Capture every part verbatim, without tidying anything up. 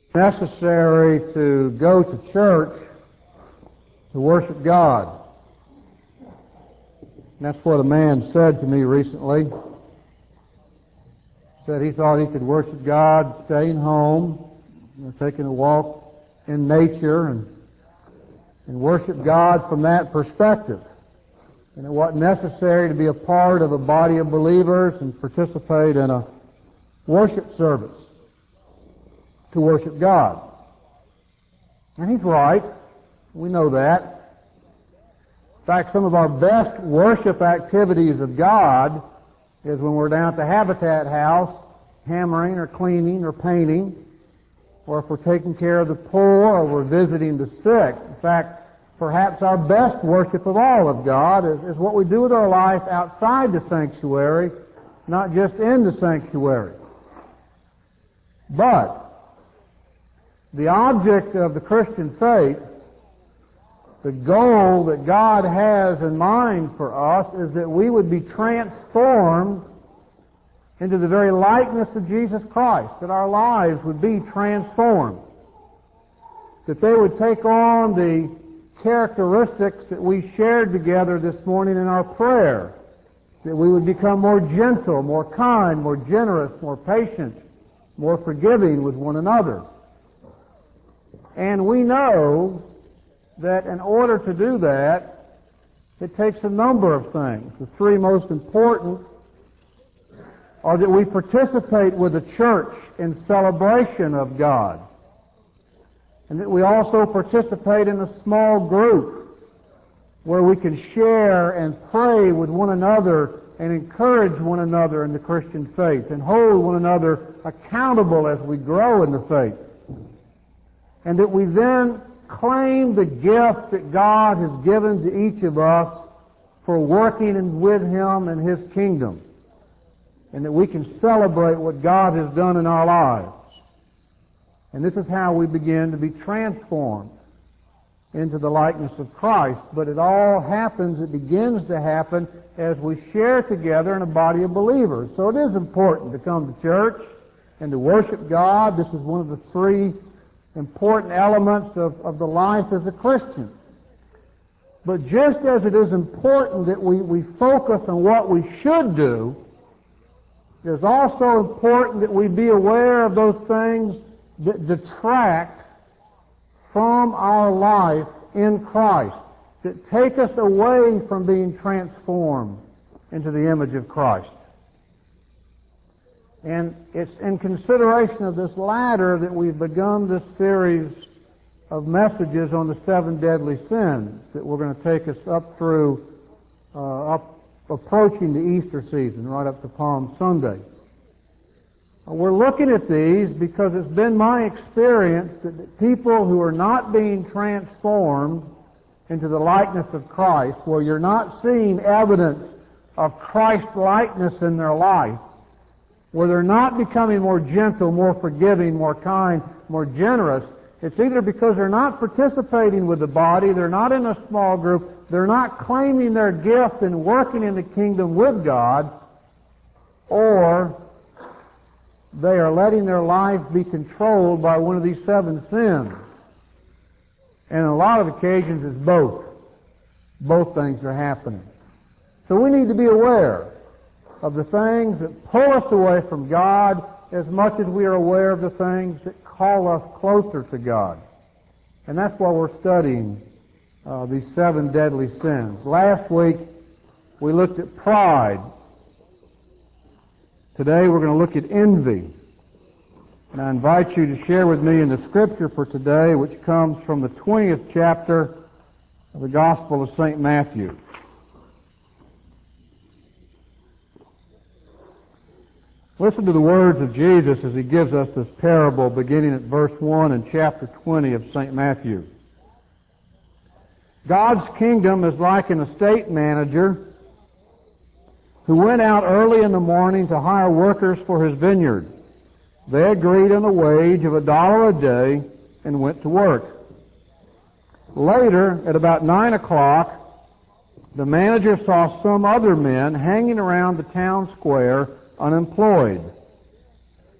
necessary to go to church to worship God. And that's what a man said to me recently. He said he thought he could worship God staying home, you know, taking a walk in nature and, and worship God from that perspective. And it wasn't necessary to be a part of a body of believers and participate in a worship service to worship God. And he's right. We know that. In fact, some of our best worship activities of God is when we're down at the Habitat House hammering or cleaning or painting, or if we're taking care of the poor or we're visiting the sick. In fact, perhaps our best worship of all of God is, is what we do with our life outside the sanctuary, not just in the sanctuary. But the object of the Christian faith, the goal that God has in mind for us, is that we would be transformed into the very likeness of Jesus Christ, that our lives would be transformed, that they would take on the characteristics that we shared together this morning in our prayer, that we would become more gentle, more kind, more generous, more patient, more forgiving with one another. And we know that in order to do that, it takes a number of things. The three most important are that we participate with the church in celebration of God, and that we also participate in a small group where we can share and pray with one another and encourage one another in the Christian faith and hold one another accountable as we grow in the faith. And that we then claim the gift that God has given to each of us for working with Him and His kingdom. And that we can celebrate what God has done in our lives. And this is how we begin to be transformed into the likeness of Christ. But it all happens, it begins to happen as we share together in a body of believers. So it is important to come to church and to worship God. This is one of the three important elements of, of the life as a Christian. But just as it is important that we, we focus on what we should do, it is also important that we be aware of those things that detract from our life in Christ, that take us away from being transformed into the image of Christ. And it's in consideration of this latter that we've begun this series of messages on the seven deadly sins that we're going to take us up through, uh, up approaching the Easter season, right up to Palm Sunday. We're looking at these because it's been my experience that people who are not being transformed into the likeness of Christ, where you're not seeing evidence of Christ-likeness in their life, where they're not becoming more gentle, more forgiving, more kind, more generous, it's either because they're not participating with the body, they're not in a small group, they're not claiming their gift and working in the kingdom with God, or they are letting their life be controlled by one of these seven sins. And on a lot of occasions it's both. Both things are happening. So we need to be aware of the things that pull us away from God as much as we are aware of the things that call us closer to God. And that's why we're studying uh, these seven deadly sins. Last week we looked at pride. Today we're going to look at envy. And I invite you to share with me in the scripture for today, which comes from the twentieth chapter of the Gospel of Saint Matthew. Listen to the words of Jesus as He gives us this parable beginning at verse one in chapter twenty of Saint Matthew. God's kingdom is like an estate manager who went out early in the morning to hire workers for his vineyard. They agreed on a wage of a dollar a day and went to work. Later, at about nine o'clock, the manager saw some other men hanging around the town square unemployed.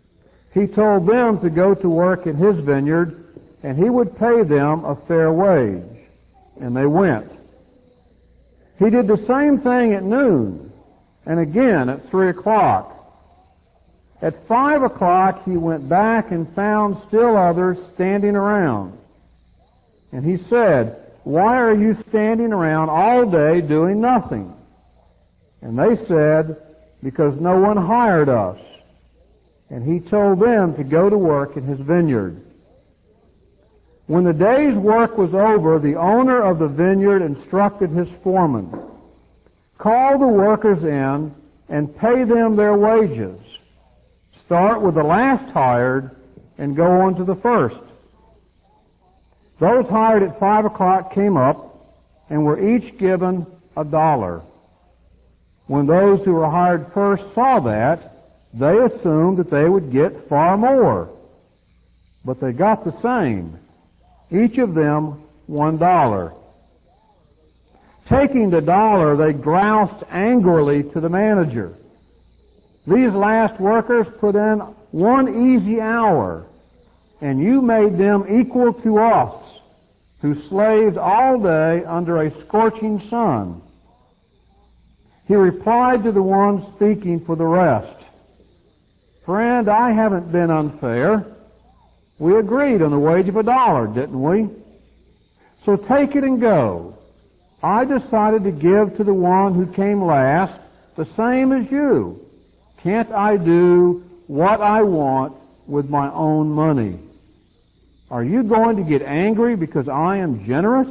He told them to go to work in his vineyard, and he would pay them a fair wage. And they went. He did the same thing at noon, and again at three o'clock. At five o'clock he went back and found still others standing around. And he said, "Why are you standing around all day doing nothing?" And they said, "Because no one hired us." And he told them to go to work in his vineyard. When the day's work was over, the owner of the vineyard instructed his foreman, "Call the workers in and pay them their wages. Start with the last hired and go on to the first." Those hired at five o'clock came up and were each given a dollar. When those who were hired first saw that, they assumed that they would get far more. But they got the same, each of them one dollar. Taking the dollar, they groused angrily to the manager, "These last workers put in one easy hour, and you made them equal to us, who slaved all day under a scorching sun." He replied to the one speaking for the rest, "Friend, I haven't been unfair. We agreed on the wage of a dollar, didn't we? So take it and go. I decided to give to the one who came last the same as you. Can't I do what I want with my own money? Are you going to get angry because I am generous?"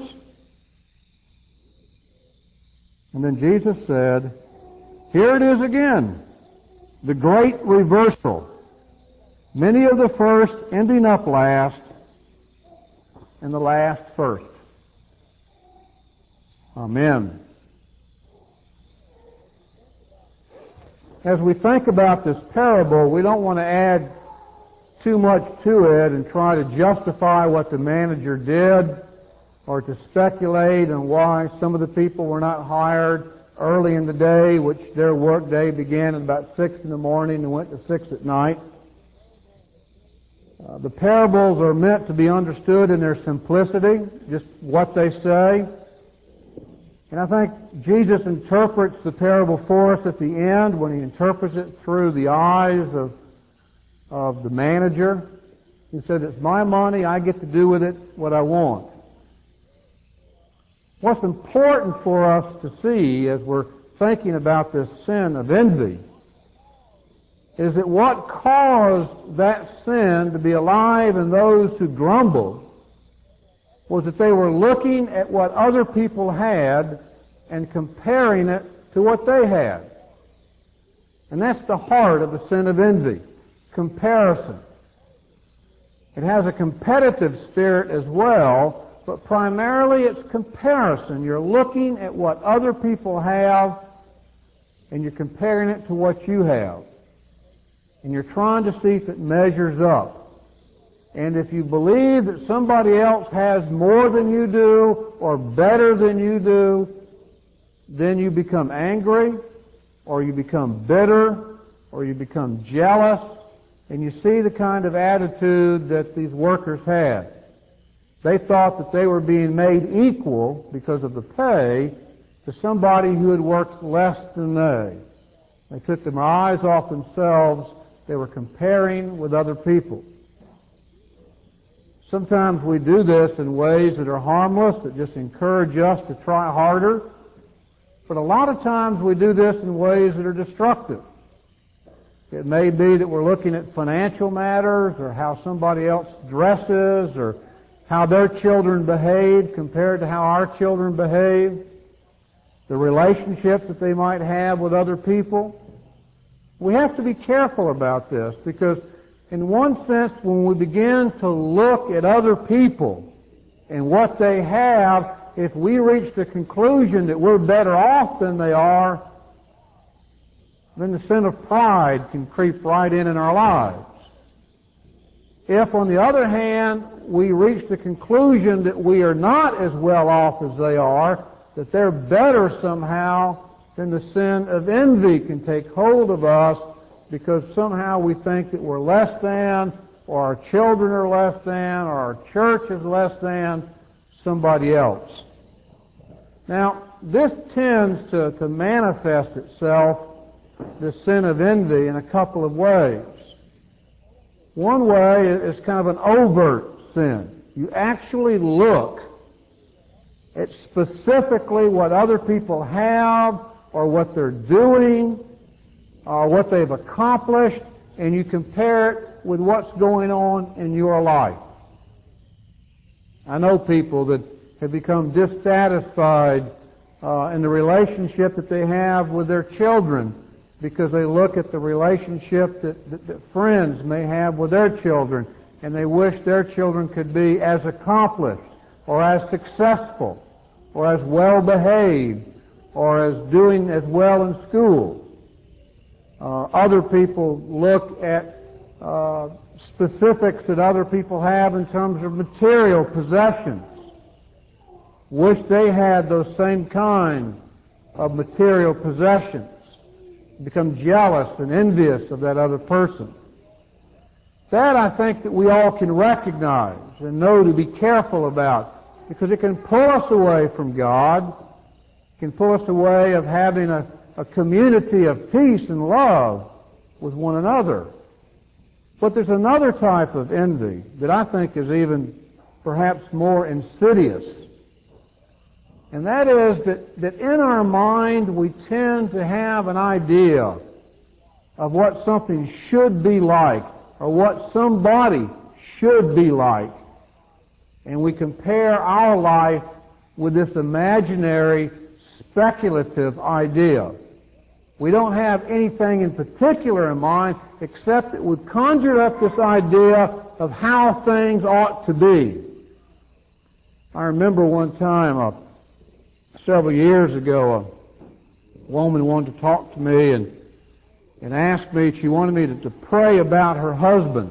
And then Jesus said, "Here it is again, the great reversal. Many of the first ending up last, and the last first." Amen. As we think about this parable, we don't want to add too much to it and try to justify what the manager did, or to speculate on why some of the people were not hired early in the day, which their work day began at about six in the morning and went to six at night. Uh, the parables are meant to be understood in their simplicity, just what they say. And I think Jesus interprets the parable for us at the end when he interprets it through the eyes of, of the manager. He said, "It's my money, I get to do with it what I want." What's important for us to see as we're thinking about this sin of envy is that what caused that sin to be alive in those who grumbled was that they were looking at what other people had and comparing it to what they had. And that's the heart of the sin of envy, comparison. It has a competitive spirit as well, but primarily it's comparison. You're looking at what other people have and you're comparing it to what you have. And you're trying to see if it measures up. And if you believe that somebody else has more than you do or better than you do, then you become angry, or you become bitter, or you become jealous, and you see the kind of attitude that these workers had. They thought that they were being made equal because of the pay to somebody who had worked less than they. They took their eyes off themselves. They were comparing with other people. Sometimes we do this in ways that are harmless, that just encourage us to try harder. But a lot of times we do this in ways that are destructive. It may be that we're looking at financial matters, or how somebody else dresses, or how their children behave compared to how our children behave, the relationships that they might have with other people. We have to be careful about this, because in one sense, when we begin to look at other people and what they have, if we reach the conclusion that we're better off than they are, then the sin of pride can creep right in in our lives. If, on the other hand, we reach the conclusion that we are not as well off as they are, that they're better somehow, then the sin of envy can take hold of us, because somehow we think that we're less than, or our children are less than, or our church is less than somebody else. Now, this tends to, to manifest itself, the sin of envy, in a couple of ways. One way is kind of an overt sin. You actually look at specifically what other people have, or what they're doing, or what they've accomplished, and you compare it with what's going on in your life. I know people that have become dissatisfied uh, in the relationship that they have with their children because they look at the relationship that, that, that friends may have with their children, and they wish their children could be as accomplished, or as successful, or as well behaved, or as doing as well in school. Uh, other people look at uh, specifics that other people have in terms of material possessions. Wish they had those same kind of material possessions. Become jealous and envious of that other person. That I think that we all can recognize and know to be careful about, because it can pull us away from God. It can pull us away of having a, a community of peace and love with one another. But there's another type of envy that I think is even perhaps more insidious. And that is that, that in our mind we tend to have an idea of what something should be like, or what somebody should be like. And we compare our life with this imaginary, speculative idea. We don't have anything in particular in mind, except that we've conjured up this idea of how things ought to be. I remember one time, uh, several years ago, a woman wanted to talk to me and, and asked me, she wanted me to, to pray about her husband.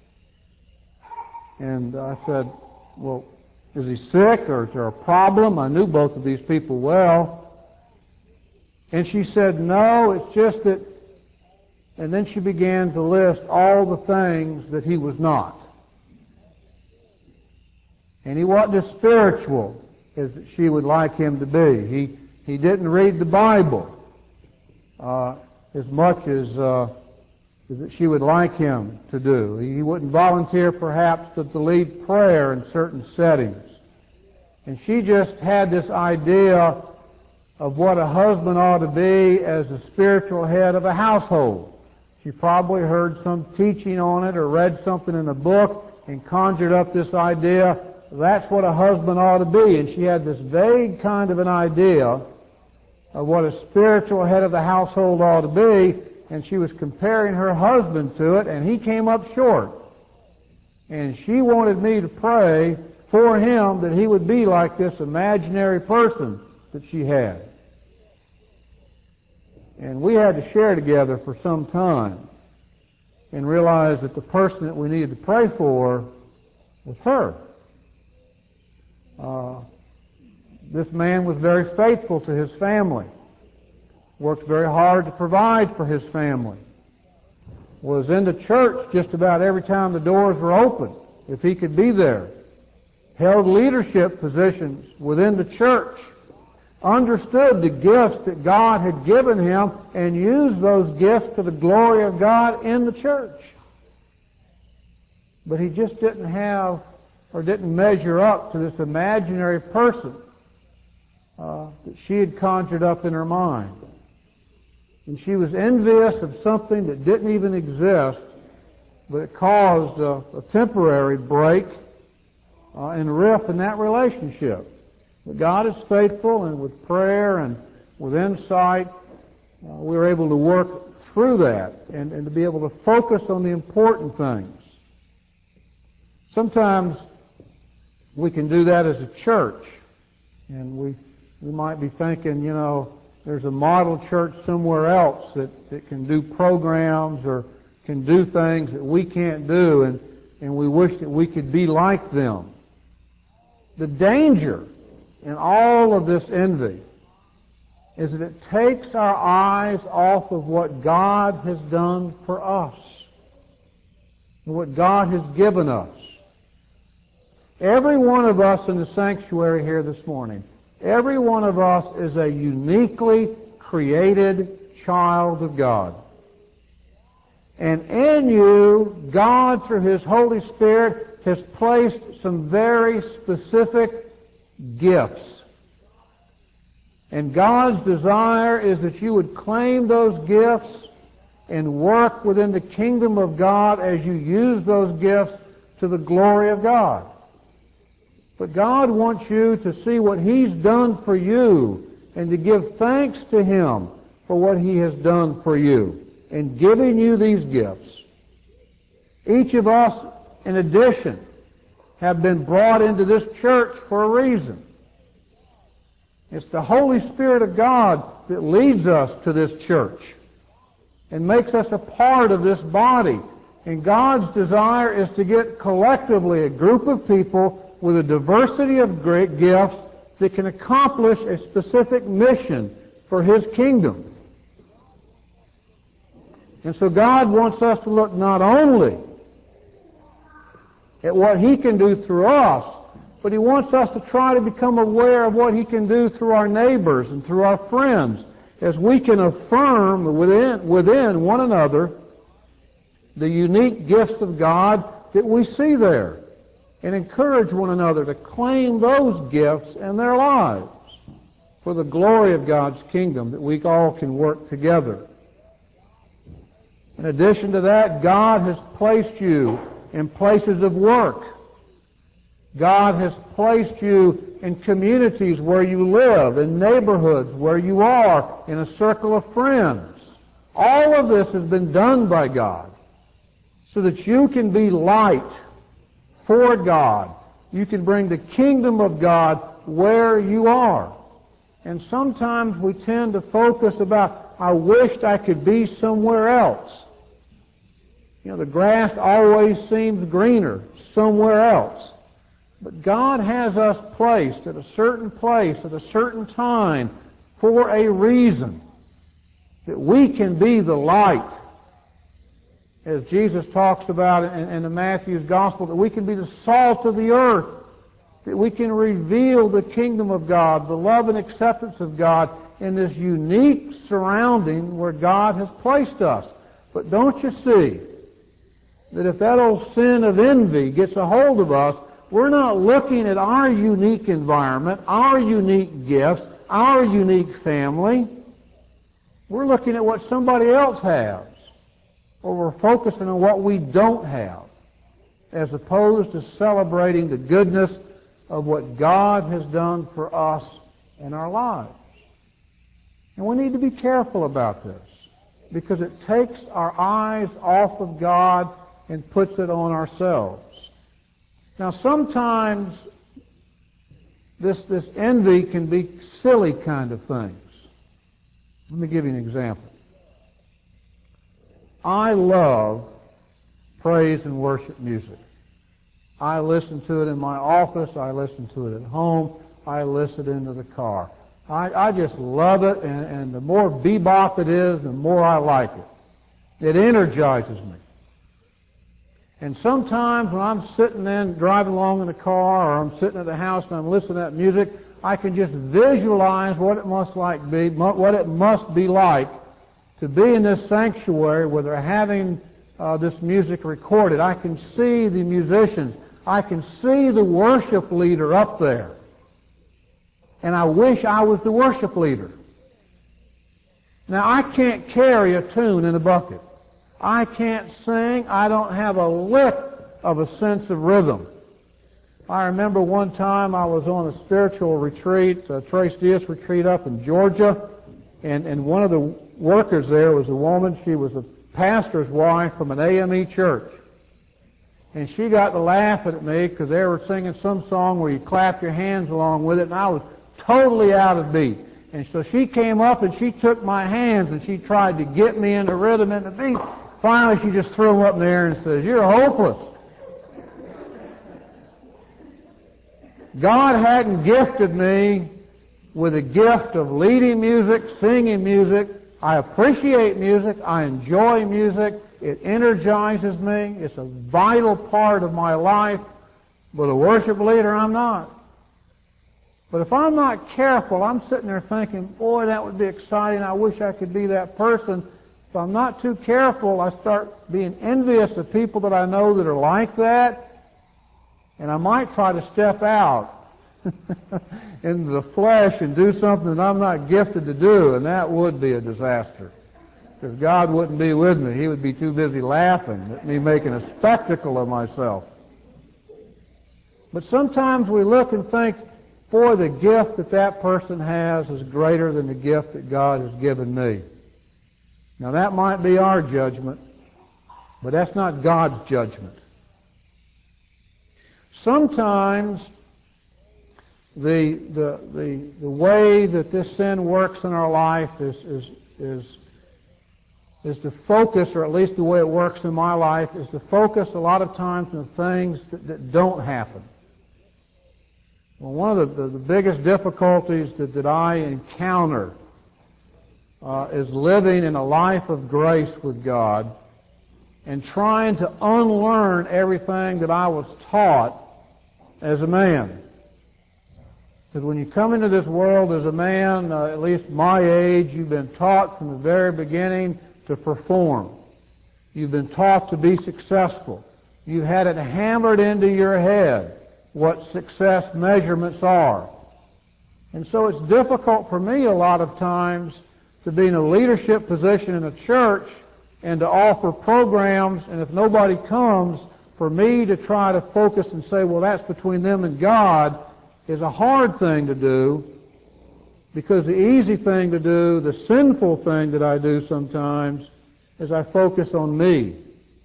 And I said, well, is he sick, or is there a problem? I knew both of these people well. And she said, no, it's just that, and then she began to list all the things that he was not. And he wasn't as spiritual as she would like him to be. He he didn't read the Bible uh, as much as, uh, as she would like him to do. He wouldn't volunteer perhaps to, to lead prayer in certain settings. And she just had this idea of what a husband ought to be as the spiritual head of a household. She probably heard some teaching on it, or read something in a book and conjured up this idea. That's what a husband ought to be. And she had this vague kind of an idea of what a spiritual head of the household ought to be, and she was comparing her husband to it, and he came up short. And she wanted me to pray for him that he would be like this imaginary person that she had. And we had to share together for some time and realize that the person that we needed to pray for was her. Uh, this man was very faithful to his family, worked very hard to provide for his family, was in the church just about every time the doors were open, if he could be there, held leadership positions within the church, understood the gifts that God had given him, and used those gifts to the glory of God in the church. But he just didn't have, or didn't measure up to this imaginary person uh, that she had conjured up in her mind. And she was envious of something that didn't even exist, but it caused a, a temporary break uh, and rift in that relationship. But God is faithful, and with prayer and with insight, uh, we were able to work through that and, and to be able to focus on the important things. Sometimes we can do that as a church, and we we might be thinking, you know, there's a model church somewhere else that, that can do programs or can do things that we can't do, and, and we wish that we could be like them. The danger in all of this envy is that it takes our eyes off of what God has done for us, and what God has given us. Every one of us in the sanctuary here this morning, every one of us is a uniquely created child of God. And in you, God, through His Holy Spirit, has placed some very specific gifts. And God's desire is that you would claim those gifts and work within the kingdom of God as you use those gifts to the glory of God. But God wants you to see what He's done for you and to give thanks to Him for what He has done for you in giving you these gifts. Each of us, in addition, have been brought into this church for a reason. It's the Holy Spirit of God that leads us to this church and makes us a part of this body. And God's desire is to get collectively a group of people with a diversity of great gifts that can accomplish a specific mission for His kingdom. And so God wants us to look not only at what He can do through us, but He wants us to try to become aware of what He can do through our neighbors and through our friends, as we can affirm within, within one another the unique gifts of God that we see there, and encourage one another to claim those gifts in their lives for the glory of God's kingdom, that we all can work together. In addition to that, God has placed you in places of work. God has placed you in communities where you live, in neighborhoods where you are, in a circle of friends. All of this has been done by God so that you can be light for God. You can bring the kingdom of God where you are. And sometimes we tend to focus about, I wished I could be somewhere else. You know, the grass always seems greener somewhere else. But God has us placed at a certain place at a certain time for a reason, that we can be the light, as Jesus talks about in, in the Matthew's Gospel, that we can be the salt of the earth, that we can reveal the kingdom of God, the love and acceptance of God in this unique surrounding where God has placed us. But don't you see that if that old sin of envy gets a hold of us, we're not looking at our unique environment, our unique gifts, our unique family. We're looking at what somebody else has, or we're focusing on what we don't have, as opposed to celebrating the goodness of what God has done for us in our lives. And we need to be careful about this, because it takes our eyes off of God and puts it on ourselves. Now, sometimes this, this envy can be silly kind of things. Let me give you an example. I love praise and worship music. I listen to it in my office. I listen to it at home. I listen into the car. I, I just love it, and, and the more bebop it is, the more I like it. It energizes me. And sometimes when I'm sitting in, driving along in the car, or I'm sitting at the house and I'm listening to that music, I can just visualize what it must like be, what it must be like to be in this sanctuary where they're having uh, this music recorded. I can see the musicians. I can see the worship leader up there. And I wish I was the worship leader. Now, I can't carry a tune in a bucket. I can't sing. I don't have a lick of a sense of rhythm. I remember one time I was on a spiritual retreat, a Tres Dias retreat up in Georgia, and, and one of the workers there was a woman. She was a pastor's wife from an A M E church. And she got to laughing at me because they were singing some song where you clap your hands along with it, and I was totally out of beat. And so she came up and she took my hands and she tried to get me in the rhythm and the beat. Finally, she just threw them up in the air and says, "You're hopeless." God hadn't gifted me with a gift of leading music, singing music. I appreciate music. I enjoy music. It energizes me. It's a vital part of my life. But a worship leader, I'm not. But if I'm not careful, I'm sitting there thinking, boy, that would be exciting. I wish I could be that person. If I'm not too careful, I start being envious of people that I know that are like that. And I might try to step out into the flesh and do something that I'm not gifted to do, and that would be a disaster. Because God wouldn't be with me. He would be too busy laughing at me making a spectacle of myself. But sometimes we look and think, boy, the gift that that person has is greater than the gift that God has given me. Now that might be our judgment, but that's not God's judgment. Sometimes the the the, the way that this sin works in our life is is is is to focus, or at least the way it works in my life, is to focus a lot of times on things that, that don't happen. Well, one of the, the, the biggest difficulties that, that I encounter uh, is living in a life of grace with God and trying to unlearn everything that I was taught as a man. Because when you come into this world as a man, uh, at least my age, you've been taught from the very beginning to perform. You've been taught to be successful. You've had it hammered into your head what success measurements are. And so it's difficult for me a lot of times to be in a leadership position in a church and to offer programs, and if nobody comes, for me to try to focus and say, well, that's between them and God, is a hard thing to do, because the easy thing to do, the sinful thing that I do sometimes, is I focus on me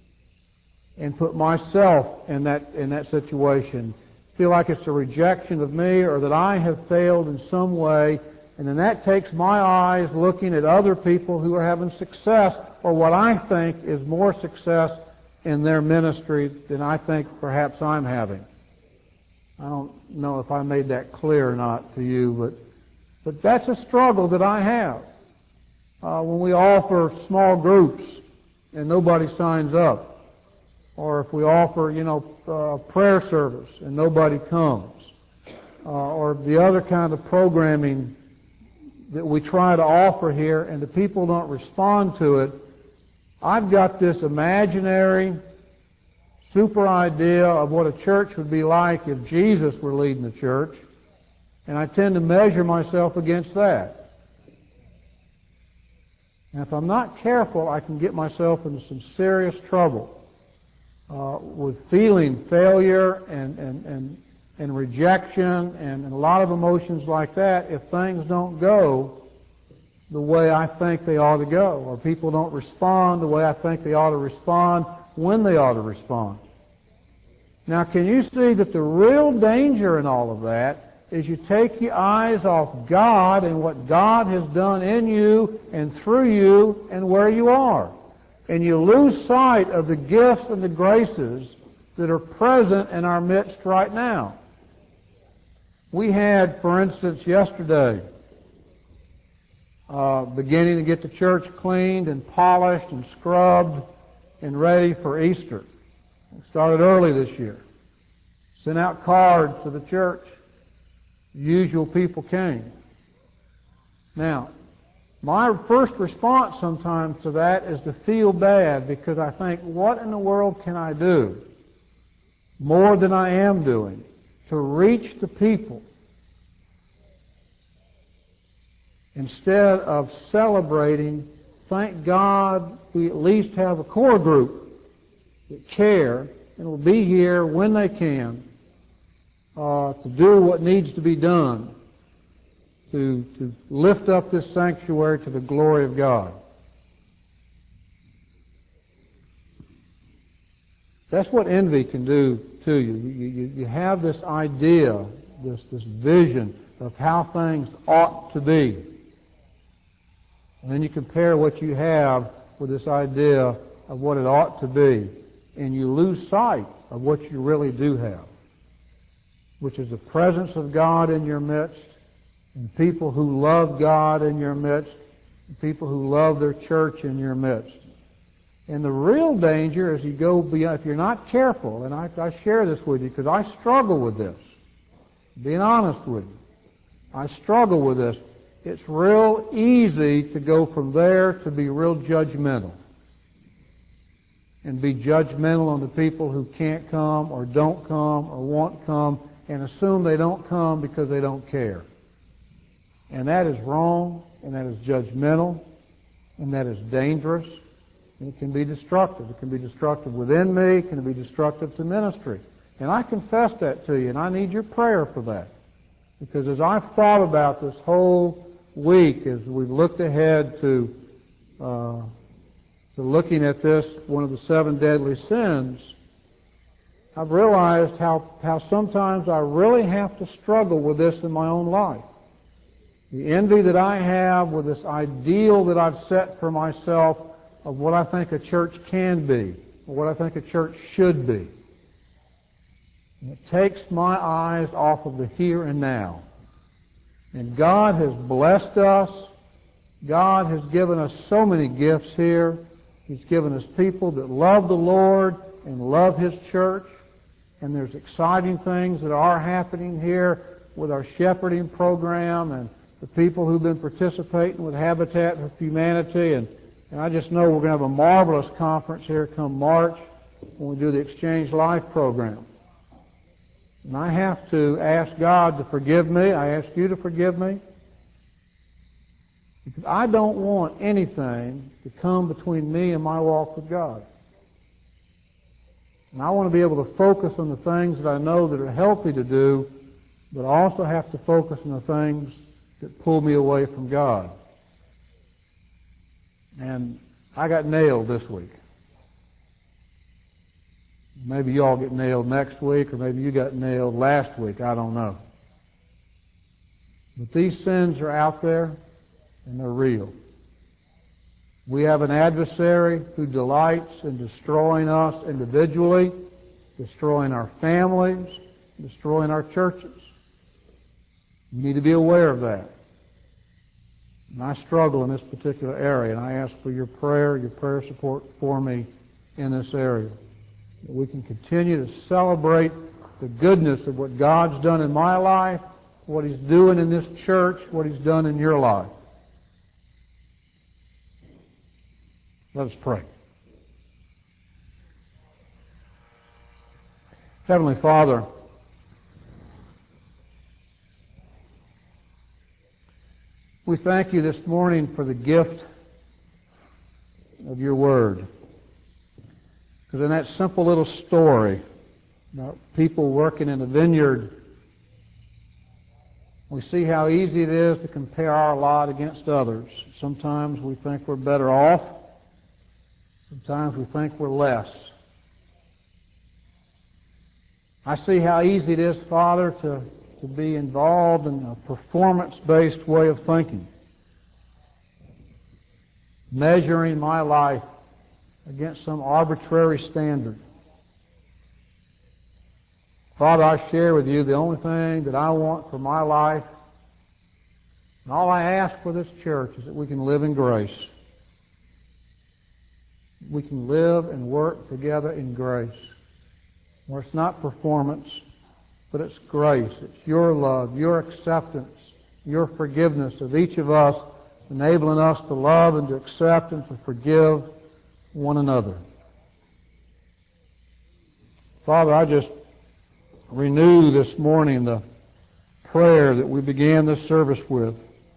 and put myself in that in that situation. Feel like it's a rejection of me, or that I have failed in some way, and then that takes my eyes looking at other people who are having success, or what I think is more success in their ministry than I think perhaps I'm having. I don't know if I made that clear or not to you, but but that's a struggle that I have. Uh, when we offer small groups and nobody signs up, or if we offer, you know, uh, prayer service and nobody comes, uh, or the other kind of programming that we try to offer here and the people don't respond to it, I've got this imaginary super idea of what a church would be like if Jesus were leading the church, and I tend to measure myself against that. And if I'm not careful, I can get myself into some serious trouble uh, with feeling failure and, and, and, and rejection and, and a lot of emotions like that if things don't go the way I think they ought to go, or people don't respond the way I think they ought to respond when they ought to respond. Now, can you see that the real danger in all of that is you take your eyes off God and what God has done in you and through you and where you are. And you lose sight of the gifts and the graces that are present in our midst right now. We had, for instance, yesterday, uh, beginning to get the church cleaned and polished and scrubbed and ready for Easter. It started early this year. Sent out cards to the church. The usual people came. Now, my first response sometimes to that is to feel bad, because I think, what in the world can I do more than I am doing to reach the people, instead of celebrating? Thank God we at least have a core group that care and will be here when they can uh, to do what needs to be done to, to lift up this sanctuary to the glory of God. That's what envy can do to you. You, you, you have this idea, this, this vision of how things ought to be. And then you compare what you have with this idea of what it ought to be, and you lose sight of what you really do have, which is the presence of God in your midst and people who love God in your midst, and people who love their church in your midst. And the real danger is you go beyond, if you're not careful, and I, I share this with you because I struggle with this, being honest with you. I struggle with this. It's real easy to go from there to be real judgmental. And be judgmental on the people who can't come or don't come or won't come and assume they don't come because they don't care. And that is wrong, and that is judgmental, and that is dangerous, and it can be destructive. It can be destructive within me, it can be destructive to ministry. And I confess that to you, and I need your prayer for that. Because as I've thought about this whole week, as we've looked ahead to uh, to looking at this, one of the seven deadly sins, I've realized how, how sometimes I really have to struggle with this in my own life. The envy that I have with this ideal that I've set for myself of what I think a church can be, or what I think a church should be. And it takes my eyes off of the here and now. And God has blessed us. God has given us so many gifts here. He's given us people that love the Lord and love His church. And there's exciting things that are happening here with our shepherding program and the people who've been participating with Habitat for Humanity. And, and I just know we're going to have a marvelous conference here come March when we do the Exchange Life program. And I have to ask God to forgive me. I ask you to forgive me. Because I don't want anything to come between me and my walk with God. And I want to be able to focus on the things that I know that are healthy to do, but I also have to focus on the things that pull me away from God. And I got nailed this week. Maybe you all get nailed next week, or maybe you got nailed last week. I don't know. But these sins are out there, and they're real. We have an adversary who delights in destroying us individually, destroying our families, destroying our churches. We need to be aware of that. And I struggle in this particular area, and I ask for your prayer, your prayer support for me in this area. That we can continue to celebrate the goodness of what God's done in my life, what He's doing in this church, what He's done in your life. Let us pray. Heavenly Father, we thank You this morning for the gift of Your Word. Because in that simple little story about people working in a vineyard, we see how easy it is to compare our lot against others. Sometimes we think we're better off. Sometimes we think we're less. I see how easy it is, Father, to, to be involved in a performance-based way of thinking. Measuring my life against some arbitrary standard. Father, I share with You the only thing that I want for my life, and all I ask for this church, is that we can live in grace. We can live and work together in grace, where it's not performance, but it's grace. It's Your love, Your acceptance, Your forgiveness of each of us, enabling us to love and to accept and to forgive one another. Father, I just renew this morning the prayer that we began this service with.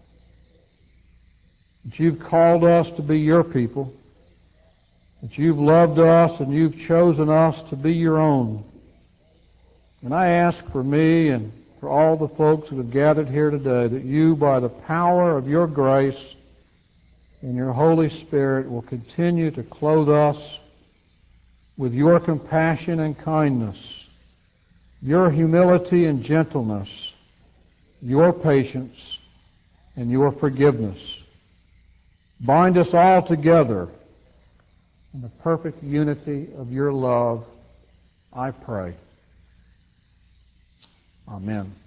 That You've called us to be Your people. That You've loved us and You've chosen us to be Your own. And I ask for me and for all the folks that have gathered here today that You, by the power of Your grace and Your Holy Spirit, will continue to clothe us with Your compassion and kindness, Your humility and gentleness, Your patience, and Your forgiveness. Bind us all together in the perfect unity of Your love, I pray. Amen.